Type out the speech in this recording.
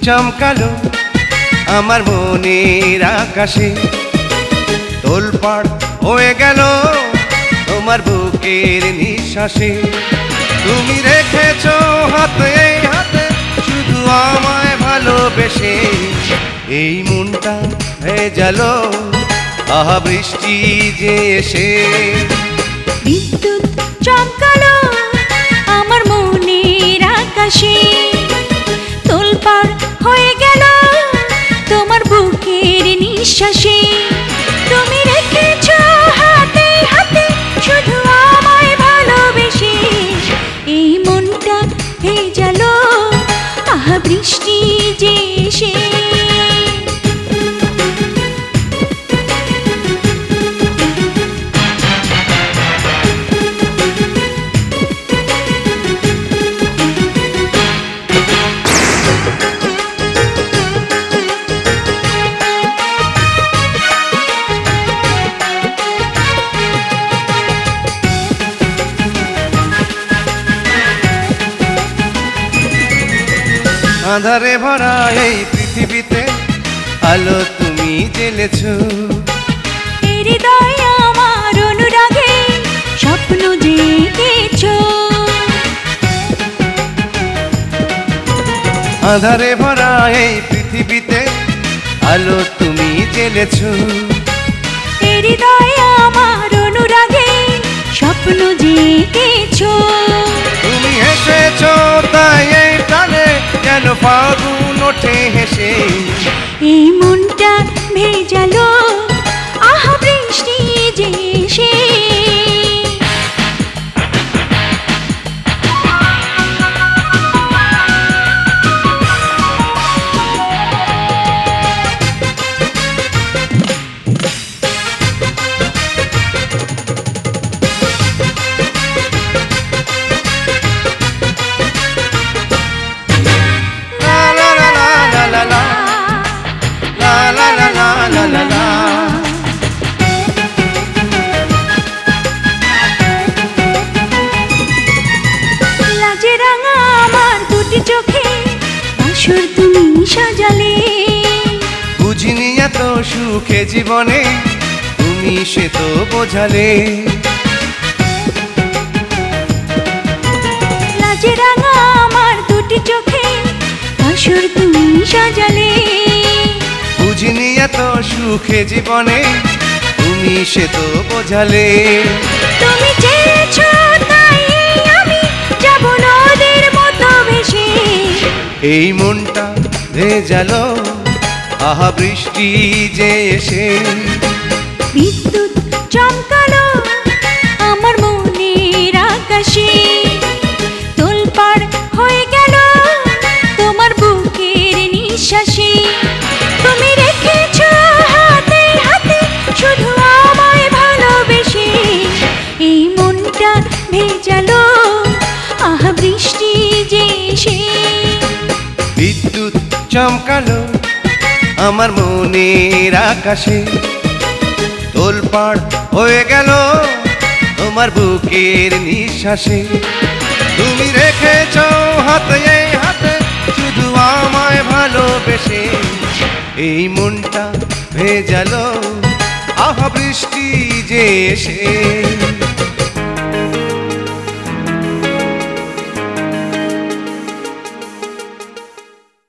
চমকালো আমার মনের আকাশে, তোলপাড় হয়ে গেল তোমার বুকের নিঃশ্বাসে। তুমি রেখেছো হাতে হাতে শুধু আমায় ভালোবেসে, এই মনটা ভেজালো আহা বৃষ্টি যে এসে। বিদ্যুৎ চমকালো আমার মনের আকাশে, তোলপাড় হয়ে গেল তোমার বুকের নিঃশ্বাসে। তুমি রেখেছো হাতে হাতে শুধু আমায় ভালোবেসে, এই মনটা ভেজালো আহা বৃষ্টি যে এসে। আঁধারে ভরা এই পৃথিবীতে আলো তুমি জ্বেলেছো, হৃদয় আমার অনুরাগে স্বপ্ন জেগেছো। আঁধারে ভরা এই পৃথিবীতে আলো তুমি জ্বেলেছো, হৃদয় আমার অনুরাগে স্বপ্ন জেগেছো। তুমি এসেছো তাই এই প্রাণে যেন ফাগুন ওঠে হেসে, এই মনটা ভেজালো আহা বৃষ্টি যে এসে। লাজে রাঙা আমার দুটি চোখে বাসর তুমি সাজালে, বুঝিনি এত সুখে জীবনে তুমি সে তো বোঝালে। লাজে রাঙা আমার দুটি চোখে বাসর তুমি সাজালে, বুঝিনি এত সুখে জীবনে তুমি সে তো বোঝালে। তুমি চেয়েছো তাই আমি যাব নদীর মতো ভেসে, এই মনটা ভেজালো আহা বৃষ্টি যে এসে। বিদ্যুৎ চমকালো আমার মনের আকাশে, তোলপাড় হয়ে গেল তোমার বুকের নিঃশ্বাসে। তুমি রেখেছো হাতে হাতে শুধু আমায় ভালোবেসে, এই মনটা ভেজালো আহা বৃষ্টি যে এসে। বিদ্যুৎ চমকালো আমার মনের আকাশে, তোলপাড় হয়ে গেল তোমার বুকের নিঃশ্বাসে। তুমি রেখেছো হাতে হাতে শুধু আমায় ভালোবেসে, এই মনটা ভেজালো আহা বৃষ্টি যে এসে।